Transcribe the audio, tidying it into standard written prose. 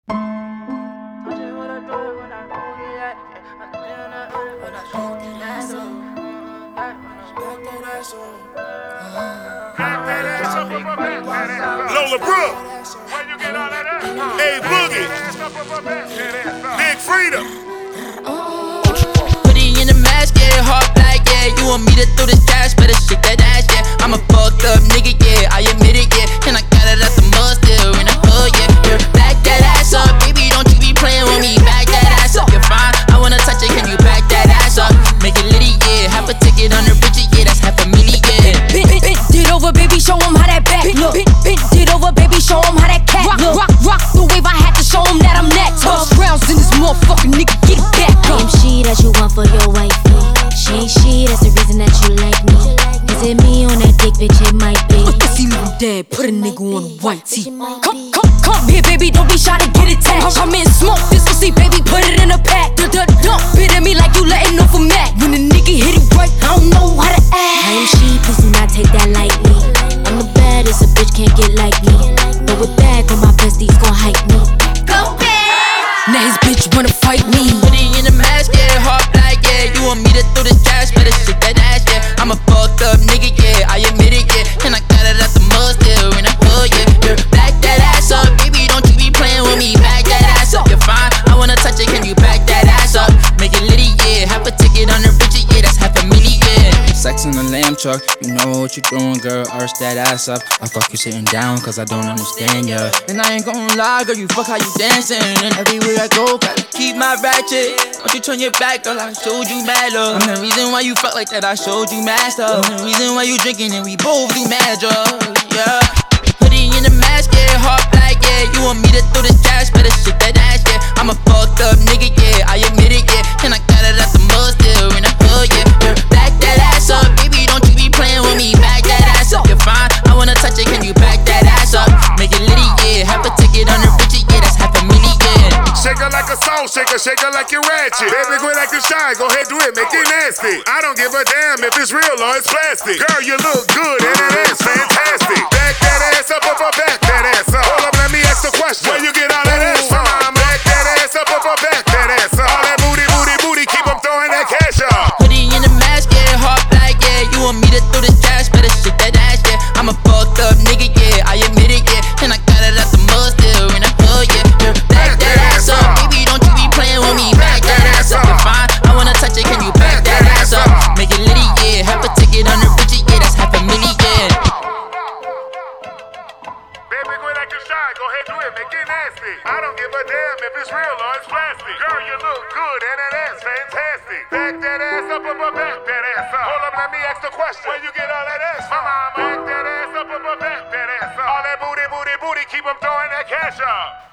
Lola Brooke, A Boogie, Big Freedom. Put it in the mask, yeah, hard black, yeah. You want me to throw this cash, better shake that ass, yeah. I'm a fucked up nigga, yeah, I admit it, yeah. And I got it at the mud, still in the hood, yeah. Back that ass up, baby, don't you be playing with me. Back that ass up, you're fine. I wanna touch it, can you back that ass up? Make it litty, yeah. Half a ticket on the bridge, yeah, that's half a million, yeah. Bend it over, baby, show 'em how that back look. Bend it over, baby, show 'em how that cat look. Rock the wave, I had to show 'em that I'm that tough. Rounds in this motherfucking nigga, get it back up. I am she that you want for your wifey. She ain't she, that's the reason that you like me. Is it me on that dick, bitch, it might be. If you leave him dead, put a nigga on a white tee. Come here, baby, don't be shy to get attached. Come in, smoke this pussy, baby, put it in a pack. Don't bit at me like you letting off a mat. When the nigga hit it right, I don't know how to act. I am she, please do not take that lightly. I'm the baddest, a bitch can't get like me. Throw it back when my besties gon' hype me. Go back! Now his bitch wanna fight me. Put it in the mask, yeah, hard black, yeah. You want me to throw this cash, better shake that ass, yeah. I'm a fucked up nigga, yeah, I admit it, yeah. And I got it at the mud, still in the hood, yeah. Back that ass up, baby, don't you be playing with me. Back that ass up, you're fine. I wanna touch it, can you back that ass up? Make it litty, yeah. Half a ticket on the bridge, yeah, that's half a million, yeah. Sex in the lamb truck, you know what you doing, girl, arch that ass up. I fuck you sitting down, cause I don't understand ya. And I ain't gon' lie, girl, you fuck how you dancing. And everywhere I go, gotta keep my ratchet. Don't you turn your back, girl, I showed you mad love. I'm the reason why you fuck like that, I showed you mad stuff. I'm the reason why you drinking and we both do mad drugs, yeah. Put it in the mask, yeah, hard black, yeah. You want me to throw this cash, better shake that ass, yeah. I'm a fucked up nigga, yeah, I admit it, yeah. And I got it at the mud, still in the hood, yeah. Back that ass up, baby, don't you be playing with me. Back that ass up, you're fine. I wanna touch it, can you back that ass up? Make it litty, yeah. Half a ticket on the bridge, yeah, that's half a million, yeah. Shake her like a salt shaker, shake her like you're ratchet. Baby, quit like you shy, go ahead, do it, make it nasty. I don't give a damn if it's real or it's plastic. Girl, you look good and that ass fantastic. Back that ass up, back that ass up. Hold up, let me ask the question. Where you get all that ass from? Back that ass up, back that ass up. All that booty, keep 'em throwing that cash up. Put it in the mask, yeah, hard black, yeah. You want me to throw this cash, better shake that ass, yeah. I'm a fucked up nigga, yeah, I admit it, yeah. And I got it at the mud, still in the hood, yeah. Back that ass up, baby, don't you be playing with me. Back that ass up, you're fine. I wanna touch it, can you back that ass up? Make it litty, yeah. Half a ticket on the bridge, yeah, that's half a million, yeah. Baby, quit like you shy, go ahead, do it, make it nasty. I don't give a damn if it's real or it's plastic. Girl, you look good and that ass fantastic. Back that ass up, back that ass up. Hold up, let me ask the question. Where you get all that ass from? Back that ass up, back that ass up. All that booty, keep 'em throwing that cash up.